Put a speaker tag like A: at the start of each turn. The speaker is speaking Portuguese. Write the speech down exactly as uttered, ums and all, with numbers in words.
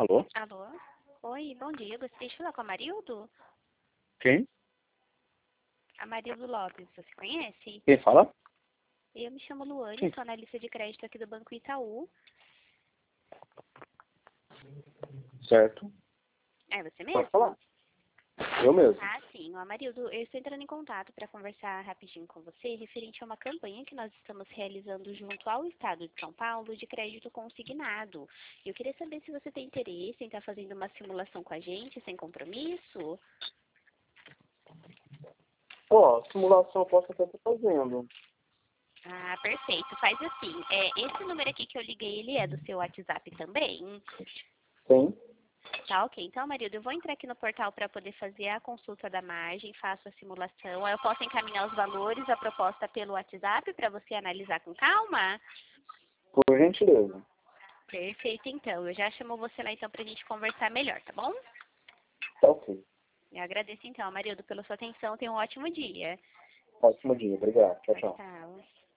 A: Alô?
B: Alô? Oi, bom dia. Gostaria de falar com a Marildo?
A: Quem?
B: A Marildo Lopes, você conhece?
A: Quem fala?
B: Eu me chamo Luane,
A: Sim.
B: sou analista de crédito aqui do Banco Itaú.
A: Certo.
B: É você
A: Pode
B: mesmo?
A: falar. Eu mesmo.
B: Ah, sim. Ó, Marildo, eu estou entrando em contato para conversar rapidinho com você referente a uma campanha que nós estamos realizando junto ao Estado de São Paulo de crédito consignado. Eu queria saber se você tem interesse em estar fazendo uma simulação com a gente, sem compromisso.
A: Ó, simulação eu posso até estar fazendo.
B: Ah, perfeito. Faz assim. É, esse número aqui que eu liguei, ele é do seu WhatsApp também?
A: Sim.
B: Tá, ok. Então, Marildo, eu vou entrar aqui no portal para poder fazer a consulta da margem, faço a simulação. Aí eu posso encaminhar os valores, a proposta pelo WhatsApp para você analisar com calma?
A: Por gentileza.
B: Perfeito, então. Eu já chamo você lá, então, para a gente conversar melhor, tá bom?
A: Tá ok.
B: Eu agradeço, então, Marildo, pela sua atenção. Tenha um ótimo dia.
A: Ótimo dia. Obrigado. Tchau,
B: Tchau,
A: tchau.
B: tchau.